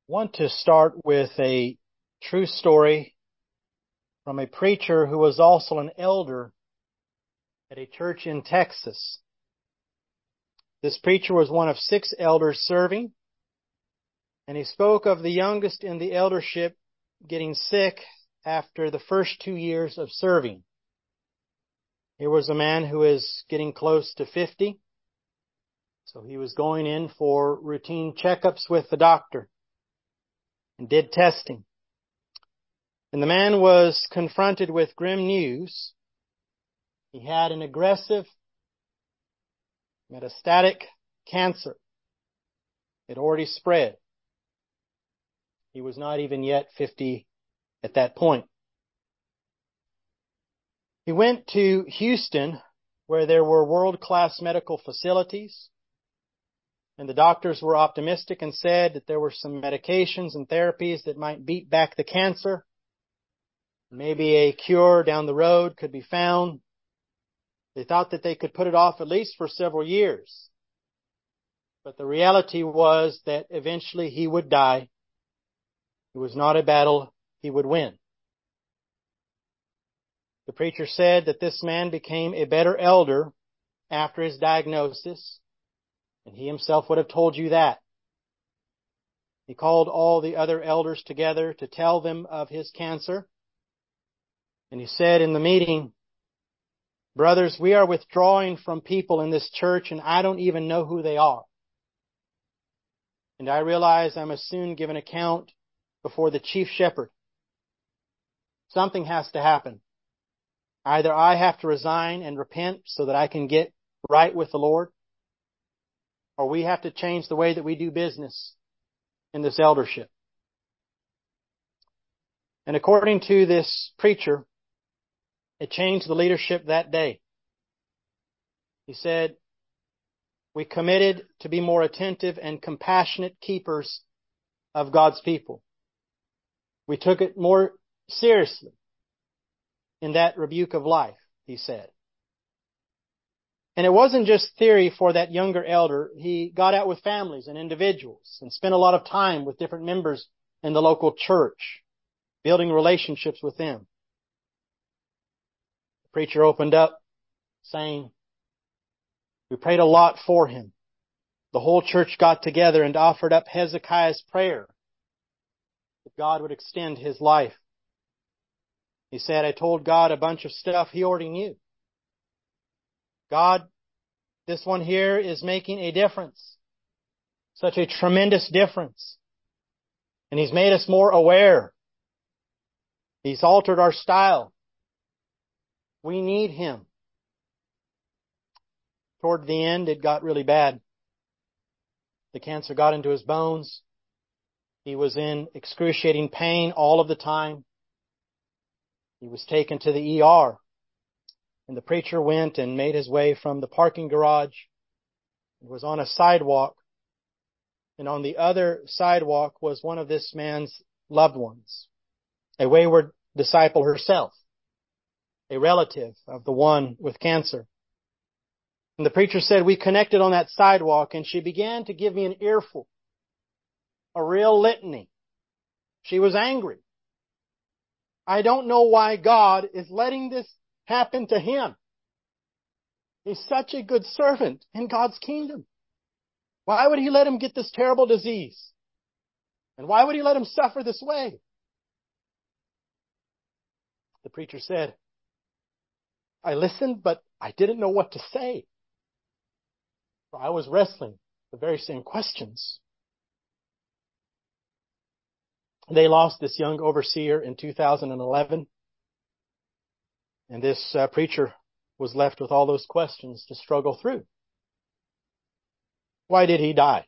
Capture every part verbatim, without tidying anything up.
Want to start with a true story from a preacher who was also an elder at a church in Texas. This preacher was one of six elders serving, and he spoke of the youngest in the eldership getting sick after the first two years of serving. Here was a man who is getting close to fifty, so he was going in for routine checkups with the doctor and did testing. And the man was confronted with grim news. He had an aggressive metastatic cancer. It already spread. He was not even yet fifty at that point. He went to Houston, where there were world-class medical facilities, and the doctors were optimistic and said that there were some medications and therapies that might beat back the cancer. Maybe a cure down the road could be found. They thought that they could put it off at least for several years. But the reality was that eventually he would die. It was not a battle he would win. The preacher said that this man became a better elder after his diagnosis, and he himself would have told you that. He called all the other elders together to tell them of his cancer. And he said in the meeting, "Brothers, we are withdrawing from people in this church, and I don't even know who they are. And I realize I must soon give an account before the chief shepherd. Something has to happen. Either I have to resign and repent so that I can get right with the Lord, or we have to change the way that we do business in this eldership." And according to this preacher, it changed the leadership that day. He said, "We committed to be more attentive and compassionate keepers of God's people. We took it more seriously in that rebuke of life," he said. And it wasn't just theory for that younger elder. He got out with families and individuals and spent a lot of time with different members in the local church, building relationships with them. The preacher opened up saying, "We prayed a lot for him. The whole church got together and offered up Hezekiah's prayer that God would extend his life. He said, I told God a bunch of stuff he already knew. God, this one here is making a difference. Such a tremendous difference. And He's made us more aware. He's altered our style. We need Him." Toward the end, it got really bad. The cancer got into his bones. He was in excruciating pain all of the time. He was taken to the E R. And the preacher went and made his way from the parking garage. He was on a sidewalk. And on the other sidewalk was one of this man's loved ones, a wayward disciple herself, a relative of the one with cancer. And the preacher said, "We connected on that sidewalk, and she began to give me an earful, a real litany. She was angry. I don't know why God is letting this happen to him. He's such a good servant in God's kingdom. Why would He let him get this terrible disease? And why would He let him suffer this way?" The preacher said, "I listened, but I didn't know what to say. For I was wrestling the very same questions." They lost this young overseer in two thousand eleven. And this uh, preacher was left with all those questions to struggle through. Why did he die?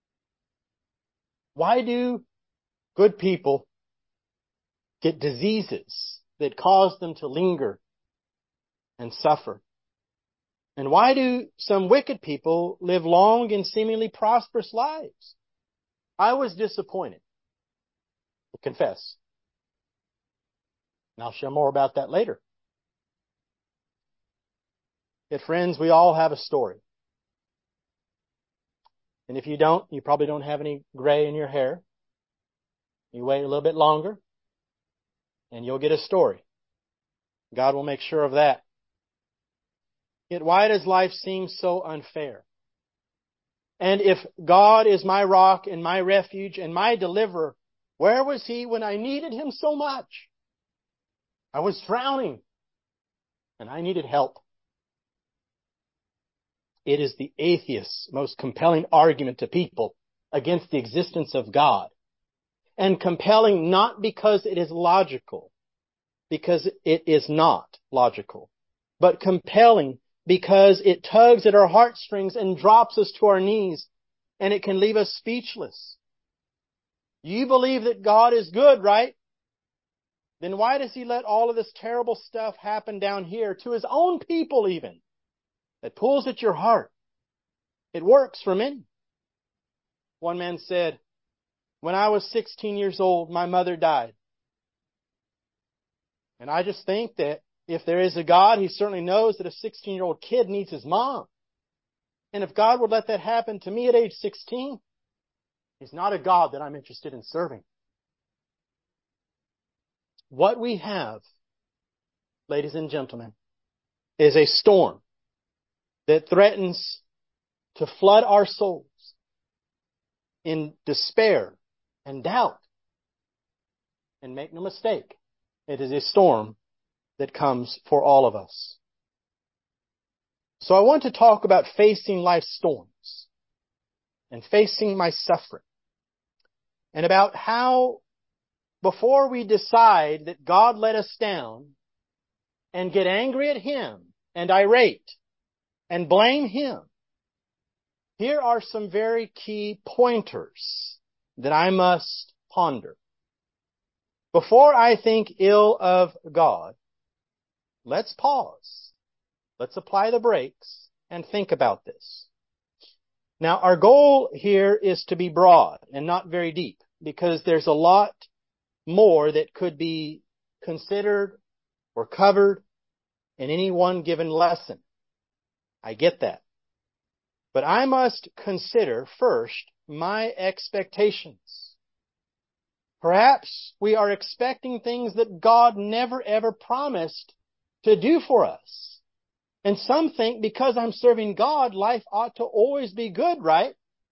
Why do good people get diseases that cause them to linger and suffer? And why do some wicked people live long and seemingly prosperous lives? I was disappointed, to confess. And I'll share more about that later. Yet, friends, we all have a story. And if you don't, you probably don't have any gray in your hair. You wait a little bit longer, and you'll get a story. God will make sure of that. Yet why does life seem so unfair? And if God is my rock and my refuge and my deliverer, where was He when I needed Him so much? I was drowning, and I needed help. It is the atheist's most compelling argument to people against the existence of God. And compelling not because it is logical, because it is not logical, but compelling because it tugs at our heartstrings and drops us to our knees, and it can leave us speechless. You believe that God is good, right? Then why does He let all of this terrible stuff happen down here to His own people even? That pulls at your heart. It works for many. One man said, when I was sixteen years old, my mother died. And I just think that if there is a God, He certainly knows that a sixteen-year-old kid needs his mom. And if God would let that happen to me at age sixteen, He's not a God that I'm interested in serving. What we have, ladies and gentlemen, is a storm that threatens to flood our souls in despair and doubt. And make no mistake, it is a storm that comes for all of us. So I want to talk about facing life's storms and facing my suffering, and about how before we decide that God let us down and get angry at Him and irate and blame Him, here are some very key pointers that I must ponder. Before I think ill of God, let's pause. Let's apply the brakes and think about this. Now, our goal here is to be broad and not very deep, because there's a lot more that could be considered or covered in any one given lesson. I get that. But I must consider first my expectations. Perhaps we are expecting things that God never ever promised to do for us. And some think because I'm serving God, life ought to always be good, right?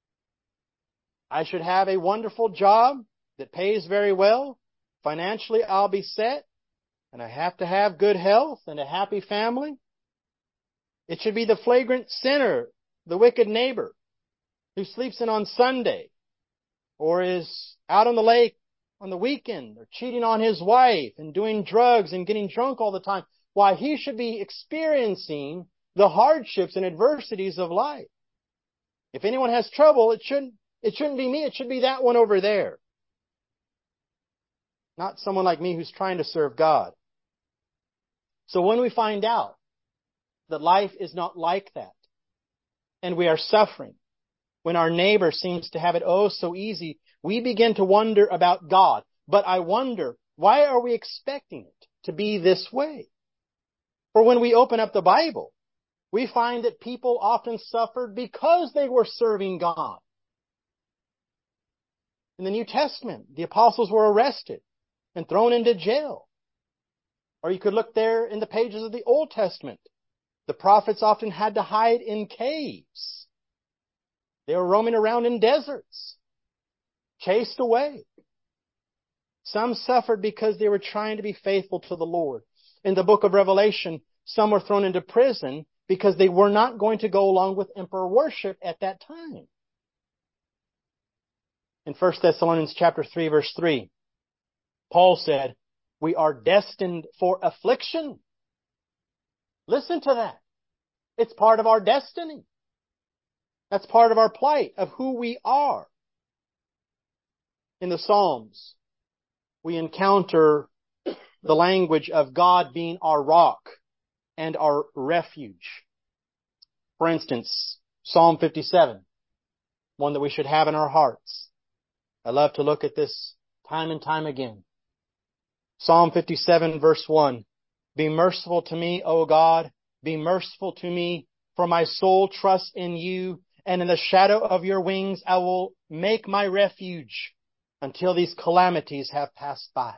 I should have a wonderful job that pays very well. Financially, I'll be set. And I have to have good health and a happy family. It should be the flagrant sinner, the wicked neighbor, who sleeps in on Sunday or is out on the lake on the weekend or cheating on his wife and doing drugs and getting drunk all the time. Why, he should be experiencing the hardships and adversities of life. If anyone has trouble, it shouldn't, it shouldn't be me. It should be that one over there. Not someone like me who's trying to serve God. So when we find out that life is not like that, and we are suffering, when our neighbor seems to have it oh so easy, we begin to wonder about God. But I wonder, why are we expecting it to be this way? For when we open up the Bible, we find that people often suffered because they were serving God. In the New Testament, the apostles were arrested and thrown into jail. Or you could look there in the pages of the Old Testament. The prophets often had to hide in caves. They were roaming around in deserts, chased away. Some suffered because they were trying to be faithful to the Lord. In the book of Revelation, some were thrown into prison because they were not going to go along with emperor worship at that time. In First Thessalonians chapter three, verse three, Paul said, we are destined for affliction. Listen to that. It's part of our destiny. That's part of our plight, of who we are. In the Psalms, we encounter the language of God being our rock and our refuge. For instance, Psalm fifty-seven, one that we should have in our hearts. I love to look at this time and time again. Psalm fifty-seven, verse one. Be merciful to me, O God. Be merciful to me, for my soul trusts in you, and in the shadow of your wings I will make my refuge until these calamities have passed by.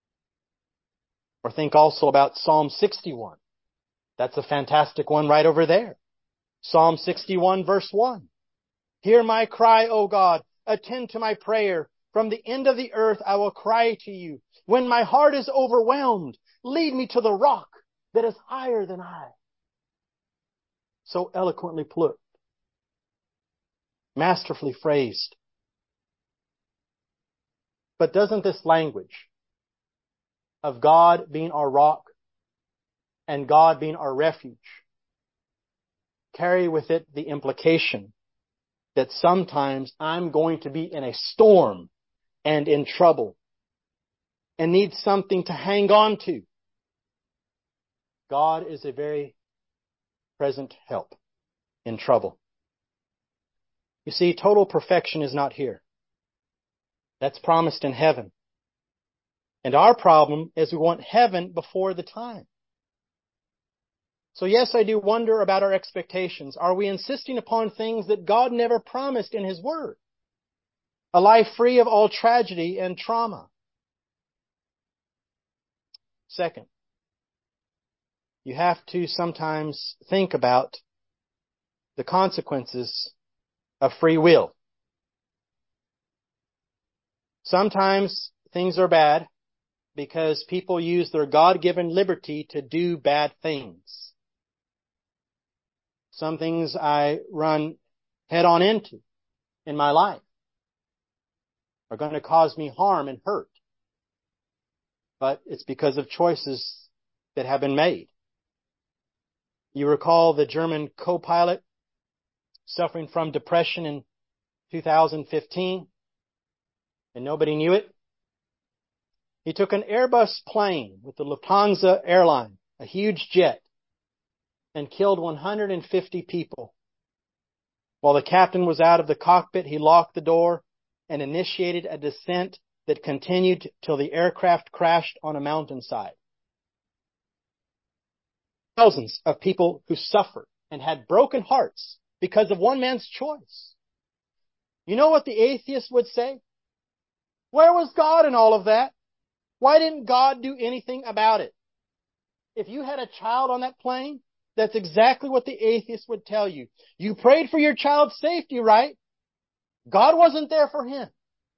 Or think also about Psalm sixty-one. That's a fantastic one right over there. Psalm sixty-one verse one. Hear my cry, O God. Attend to my prayer. From the end of the earth I will cry to you. When my heart is overwhelmed, lead me to the rock that is higher than I. So eloquently put. Masterfully phrased. But doesn't this language of God being our rock and God being our refuge carry with it the implication that sometimes I'm going to be in a storm and in trouble and need something to hang on to? God is a very present help in trouble. You see, total perfection is not here. That's promised in heaven. And our problem is we want heaven before the time. So yes, I do wonder about our expectations. Are we insisting upon things that God never promised in His Word? A life free of all tragedy and trauma. Second, you have to sometimes think about the consequences of free will. Sometimes things are bad because people use their God-given liberty to do bad things. Some things I run head on into in my life are going to cause me harm and hurt. But it's because of choices that have been made. You recall the German co-pilot suffering from depression in two thousand fifteen, and nobody knew it. He took an Airbus plane with the Lufthansa airline, a huge jet, and killed one hundred fifty people. While the captain was out of the cockpit, he locked the door and initiated a descent that continued till the aircraft crashed on a mountainside. Thousands of people who suffered and had broken hearts because of one man's choice. You know what the atheist would say? Where was God in all of that? Why didn't God do anything about it? If you had a child on that plane, that's exactly what the atheist would tell you. You prayed for your child's safety, right? God wasn't there for him.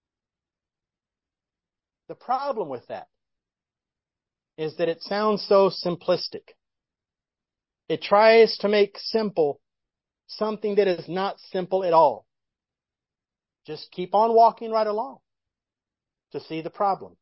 The problem with that is that it sounds so simplistic. It tries to make simple something that is not simple at all. Just keep on walking right along to see the problem.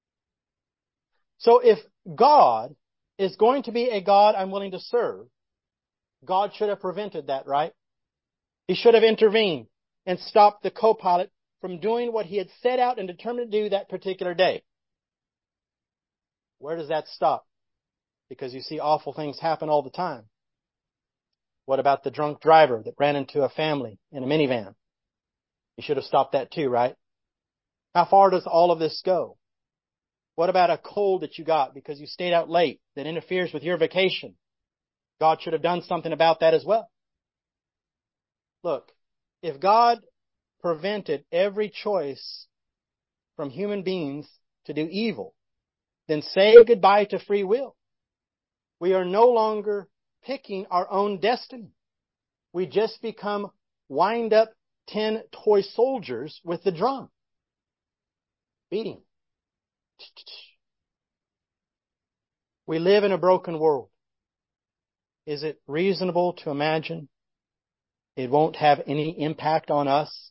So if God is going to be a God I'm willing to serve, God should have prevented that, right? He should have intervened and stopped the co-pilot from doing what he had set out and determined to do that particular day. Where does that stop? Because you see awful things happen all the time. What about the drunk driver that ran into a family in a minivan? He should have stopped that too, right? How far does all of this go? What about a cold that you got because you stayed out late that interferes with your vacation? God should have done something about that as well. Look, if God prevented every choice from human beings to do evil, then say goodbye to free will. We are no longer picking our own destiny. We just become wind-up tin toy soldiers with the drum, beating. We live in a broken world. Is it reasonable to imagine it won't have any impact on us?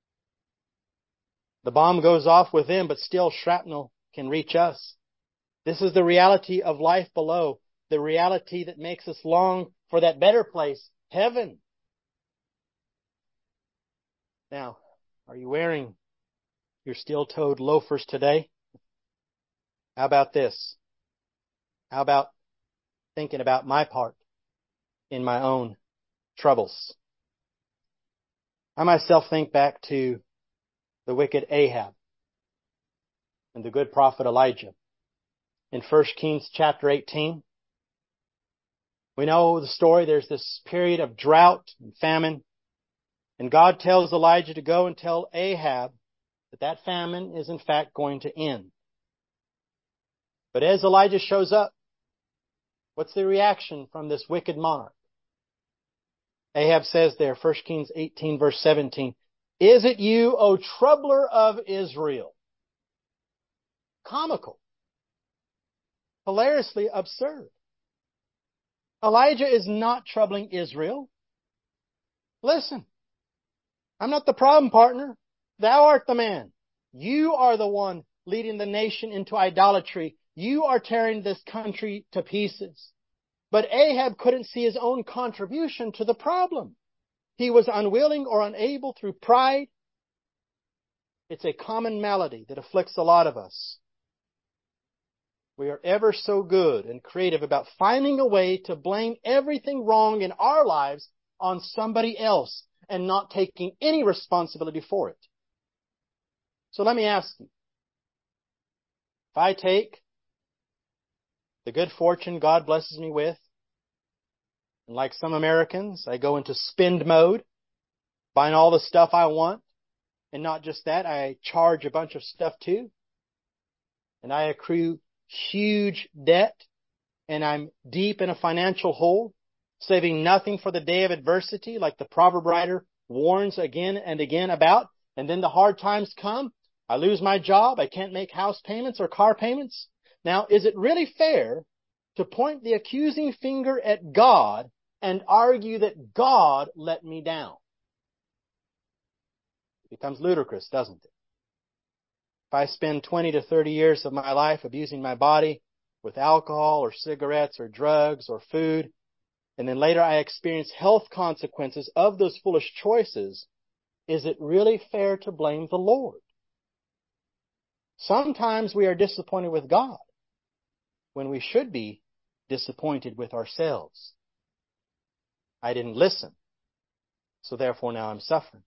The bomb goes off with them, but still shrapnel can reach us. This is the reality of life below, the reality that makes us long for that better place, heaven. Now, are you wearing your steel-toed loafers today? How about this? How about thinking about my part in my own troubles? I myself think back to the wicked Ahab and the good prophet Elijah. In First Kings chapter eighteen, we know the story. There's this period of drought and famine. And God tells Elijah to go and tell Ahab that that famine is in fact going to end. But as Elijah shows up, what's the reaction from this wicked monarch? Ahab says there, First Kings eighteen verse seventeen, "Is it you, O troubler of Israel?" Comical. Hilariously absurd. Elijah is not troubling Israel. Listen, I'm not the problem, partner. Thou art the man. You are the one leading the nation into idolatry. You are tearing this country to pieces. But Ahab couldn't see his own contribution to the problem. He was unwilling or unable through pride. It's a common malady that afflicts a lot of us. We are ever so good and creative about finding a way to blame everything wrong in our lives on somebody else and not taking any responsibility for it. So let me ask you, if I take the good fortune God blesses me with, and like some Americans, I go into spend mode, buying all the stuff I want, and not just that, I charge a bunch of stuff too, and I accrue huge debt, and I'm deep in a financial hole, saving nothing for the day of adversity, like the proverb writer warns again and again about, and then the hard times come, I lose my job, I can't make house payments or car payments. Now, is it really fair to point the accusing finger at God and argue that God let me down? It becomes ludicrous, doesn't it? If I spend twenty to thirty years of my life abusing my body with alcohol or cigarettes or drugs or food, and then later I experience health consequences of those foolish choices, is it really fair to blame the Lord? Sometimes we are disappointed with God when we should be disappointed with ourselves. I didn't listen, so therefore now I'm suffering.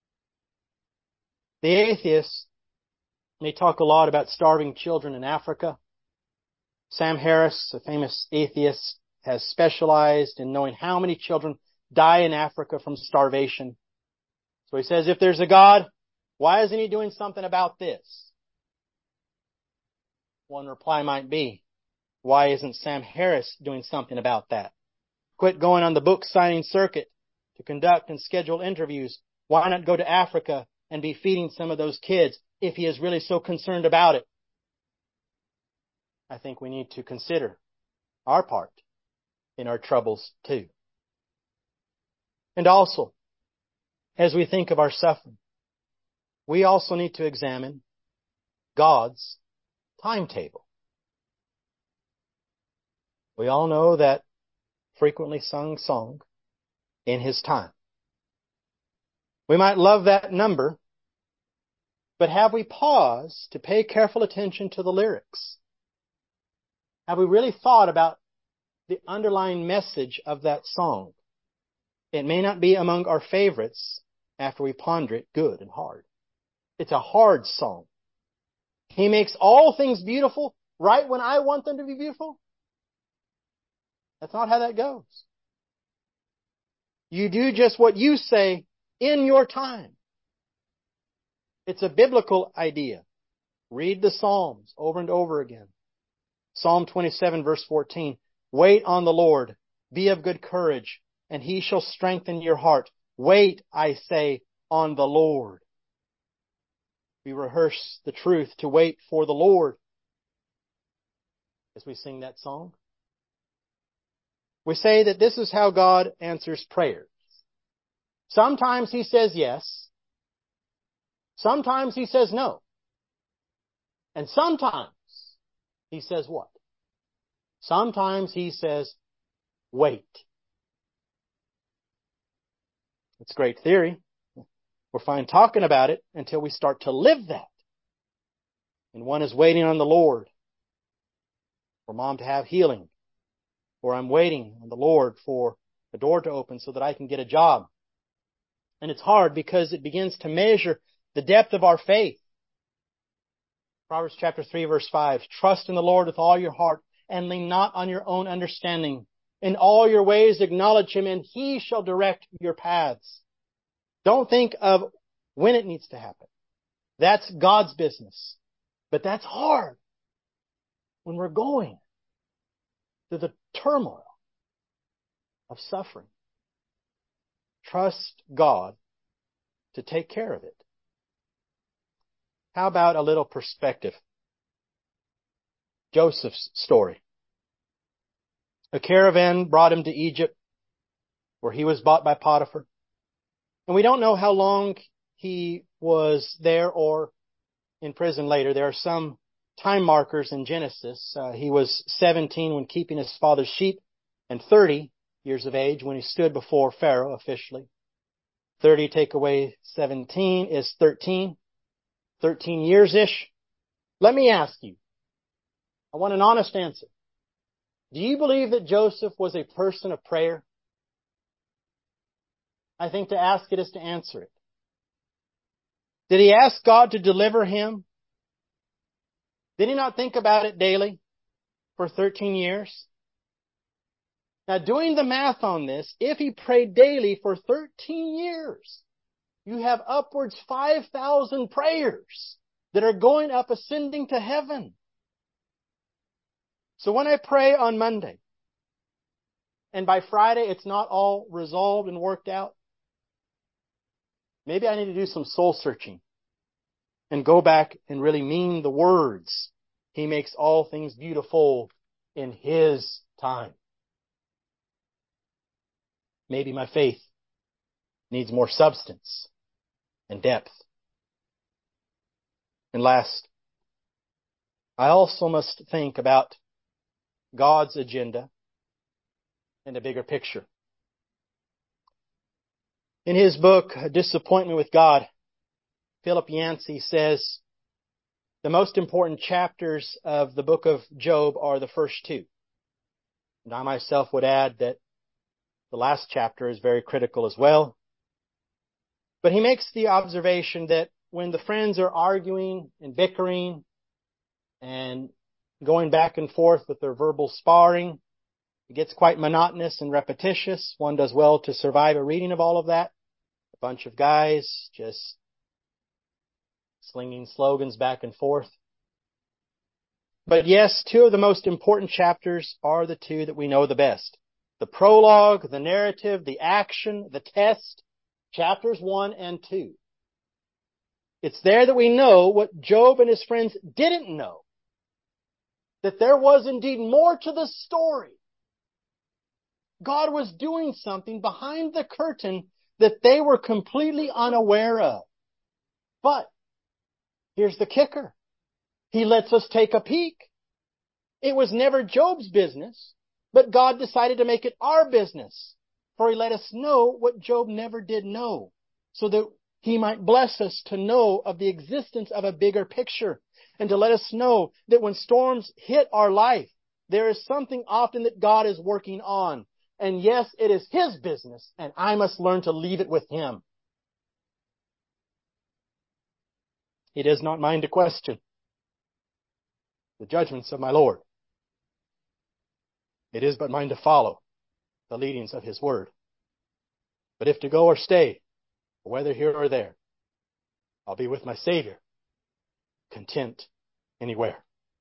The atheists may talk a lot about starving children in Africa. Sam Harris, a famous atheist, has specialized in knowing how many children die in Africa from starvation. So he says, if there's a God, why isn't he doing something about this? One reply might be, why isn't Sam Harris doing something about that? Quit going on the book signing circuit to conduct and schedule interviews. Why not go to Africa and be feeding some of those kids if he is really so concerned about it? I think we need to consider our part in our troubles too. And also, as we think of our suffering, we also need to examine God's timetable. We all know that frequently sung song, in His time. We might love that number, but have we paused to pay careful attention to the lyrics? Have we really thought about the underlying message of that song? It may not be among our favorites after we ponder it good and hard. It's a hard song. He makes all things beautiful right when I want them to be beautiful. That's not how that goes. You do just what you say in your time. It's a biblical idea. Read the Psalms over and over again. Psalm twenty-seven verse fourteen. Wait on the Lord. Be of good courage, and He shall strengthen your heart. Wait, I say, on the Lord. We rehearse the truth to wait for the Lord as we sing that song. We say that this is how God answers prayers. Sometimes He says yes. Sometimes He says no. And sometimes He says what? Sometimes He says, wait. It's great theory. We're fine talking about it until we start to live that. And one is waiting on the Lord for mom to have healing. Or I'm waiting on the Lord for a door to open so that I can get a job. And it's hard because it begins to measure the depth of our faith. Proverbs chapter three verse five. Trust in the Lord with all your heart and lean not on your own understanding. In all your ways acknowledge Him and He shall direct your paths. Don't think of when it needs to happen. That's God's business. But that's hard when we're going through the turmoil of suffering. Trust God to take care of it. How about a little perspective? Joseph's story. A caravan brought him to Egypt, where he was bought by Potiphar. And we don't know how long he was there or in prison later. There are some time markers in Genesis. Uh, he was seventeen when keeping his father's sheep, and thirty years of age when he stood before Pharaoh officially. thirty take away seventeen is thirteen. thirteen years-ish. Let me ask you, I want an honest answer. Do you believe that Joseph was a person of prayer? I think to ask it is to answer it. Did he ask God to deliver him? Did he not think about it daily for thirteen years? Now, doing the math on this, if he prayed daily for thirteen years, you have upwards five thousand prayers that are going up, ascending to heaven. So when I pray on Monday, and by Friday it's not all resolved and worked out, maybe I need to do some soul searching and go back and really mean the words. He makes all things beautiful in His time. Maybe my faith needs more substance and depth. And last, I also must think about God's agenda and a bigger picture. In his book, Disappointment with God, Philip Yancey says, the most important chapters of the book of Job are the first two. And I myself would add that the last chapter is very critical as well. But he makes the observation that when the friends are arguing and bickering and going back and forth with their verbal sparring, it gets quite monotonous and repetitious. One does well to survive a reading of all of that. A bunch of guys just slinging slogans back and forth. But yes, two of the most important chapters are the two that we know the best. The prologue, the narrative, the action, the test, chapters one and two. It's there that we know what Job and his friends didn't know. That there was indeed more to the story. God was doing something behind the curtain that they were completely unaware of. But here's the kicker. He lets us take a peek. It was never Job's business, but God decided to make it our business. For He let us know what Job never did know, so that He might bless us to know of the existence of a bigger picture, and to let us know that when storms hit our life, there is something often that God is working on. And yes, it is His business, and I must learn to leave it with Him. It is not mine to question the judgments of my Lord. It is but mine to follow the leadings of His Word. But if to go or stay, whether here or there, I'll be with my Savior, content anywhere.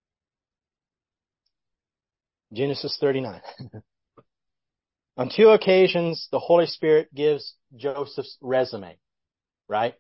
Genesis thirty-nine. On two occasions, the Holy Spirit gives Joseph's resume, right?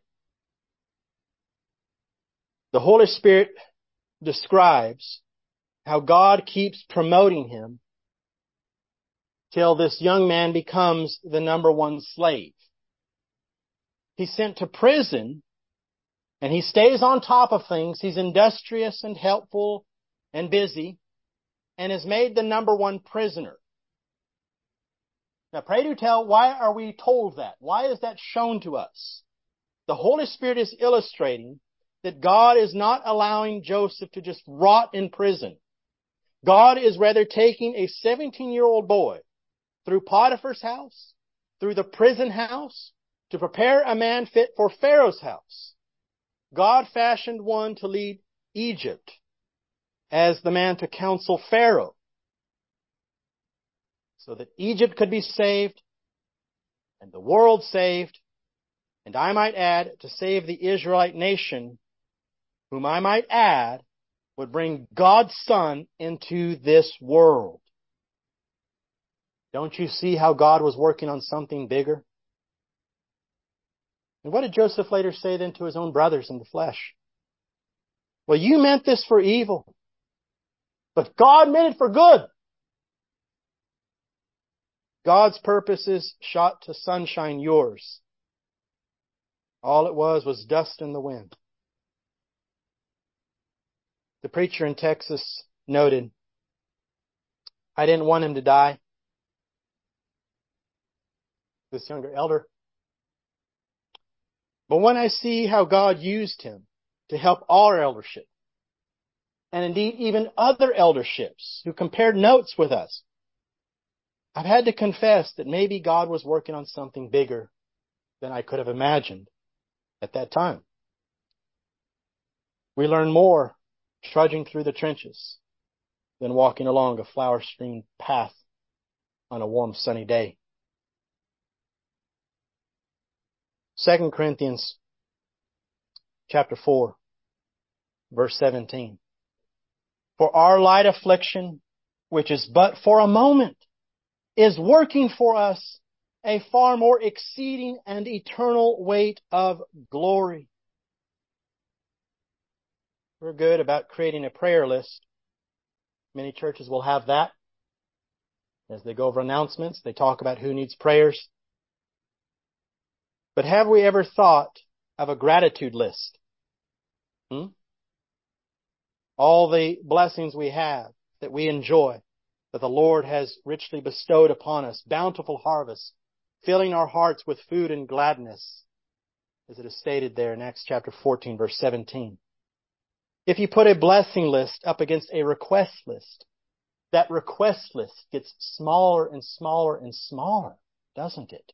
The Holy Spirit describes how God keeps promoting him till this young man becomes the number one slave. He's sent to prison, and he stays on top of things. He's industrious and helpful and busy, and is made the number one prisoner. Now, pray do tell, why are we told that? Why is that shown to us? The Holy Spirit is illustrating that God is not allowing Joseph to just rot in prison. God is rather taking a seventeen-year-old boy through Potiphar's house, through the prison house, to prepare a man fit for Pharaoh's house. God fashioned one to lead Egypt as the man to counsel Pharaoh, so that Egypt could be saved and the world saved, and I might add, to save the Israelite nation whom I might add, would bring God's Son into this world. Don't you see how God was working on something bigger? And what did Joseph later say then to his own brothers in the flesh? Well, you meant this for evil, but God meant it for good. God's purposes shot to sunshine yours. All it was was dust in the wind. The preacher in Texas noted, I didn't want him to die. This younger elder. But when I see how God used him to help our eldership, and indeed even other elderships who compared notes with us, I've had to confess that maybe God was working on something bigger than I could have imagined at that time. We learn more trudging through the trenches than walking along a flower-strewn path on a warm sunny day. Second Corinthians chapter four, verse seventeen. For our light affliction, which is but for a moment, is working for us a far more exceeding and eternal weight of glory. We're good about creating a prayer list. Many churches will have that. As they go over announcements, they talk about who needs prayers. But have we ever thought of a gratitude list? Hmm? All the blessings we have, that we enjoy, that the Lord has richly bestowed upon us, bountiful harvests, filling our hearts with food and gladness, as it is stated there in Acts chapter fourteen, verse seventeen. If you put a blessing list up against a request list, that request list gets smaller and smaller and smaller, doesn't it?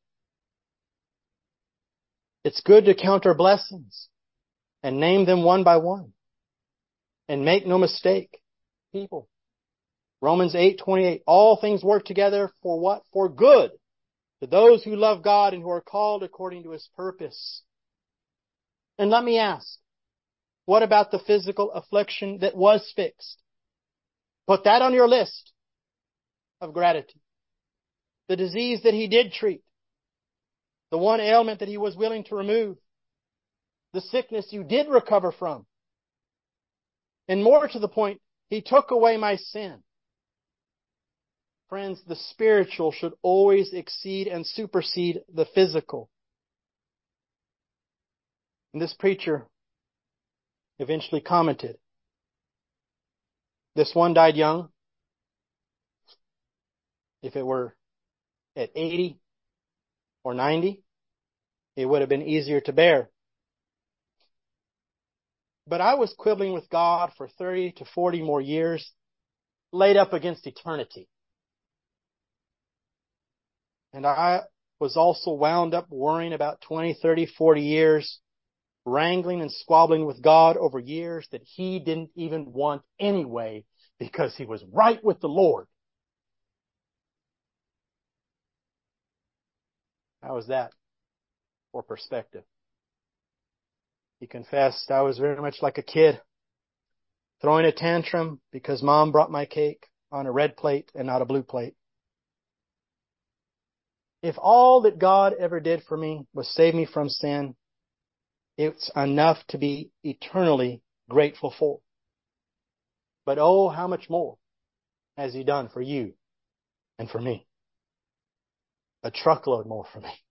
It's good to count our blessings and name them one by one. And make no mistake, people. Romans eight twenty-eight, all things work together for what? For good. To those who love God and who are called according to His purpose. And let me ask, what about the physical affliction that was fixed? Put that on your list of gratitude. The disease that He did treat. The one ailment that He was willing to remove. The sickness you did recover from. And more to the point, He took away my sin. Friends, the spiritual should always exceed and supersede the physical. And this preacher eventually commented, this one died young. If it were at eighty or ninety, it would have been easier to bear. But I was quibbling with God for thirty to forty more years, laid up against eternity. And I was also wound up worrying about twenty, thirty, forty years, wrangling and squabbling with God over years that He didn't even want anyway because He was right with the Lord. How is that for perspective? He confessed, I was very much like a kid, throwing a tantrum because Mom brought my cake on a red plate and not a blue plate. If all that God ever did for me was save me from sin, it's enough to be eternally grateful for. But oh, how much more has He done for you and for me? A truckload more for me.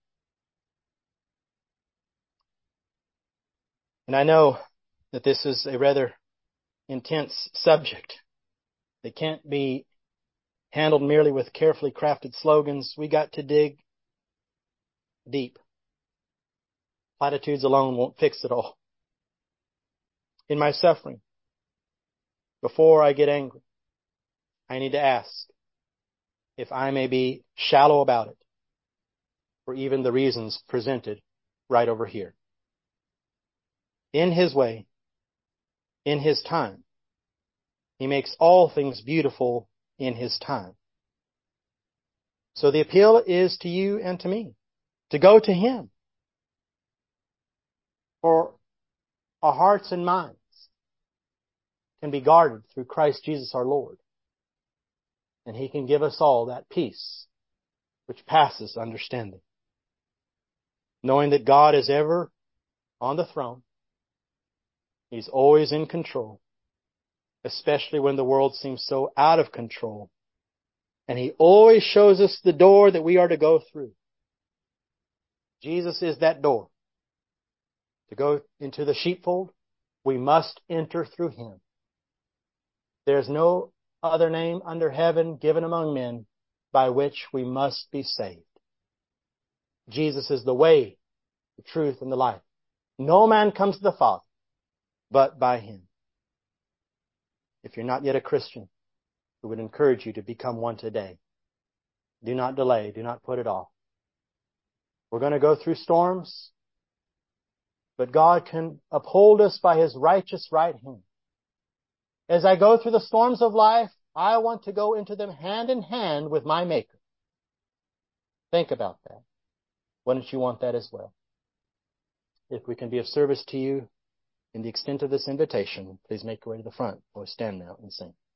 And I know that this is a rather intense subject. It can't be handled merely with carefully crafted slogans. We got to dig deep. Platitudes alone won't fix it all. In my suffering, before I get angry, I need to ask if I may be shallow about it, for even the reasons presented right over here. In His way, in His time, He makes all things beautiful in His time. So the appeal is to you and to me, to go to Him for our hearts and minds can be guarded through Christ Jesus our Lord. And He can give us all that peace which passes understanding. Knowing that God is ever on the throne. He's always in control. Especially when the world seems so out of control. And He always shows us the door that we are to go through. Jesus is that door. To go into the sheepfold, we must enter through Him. There is no other name under heaven given among men by which we must be saved. Jesus is the way, the truth, and the life. No man comes to the Father but by Him. If you're not yet a Christian, we would encourage you to become one today. Do not delay. Do not put it off. We're going to go through storms, but God can uphold us by His righteous right hand. As I go through the storms of life, I want to go into them hand in hand with my Maker. Think about that. Wouldn't you want that as well? If we can be of service to you in the extent of this invitation, please make your way to the front or stand now and sing.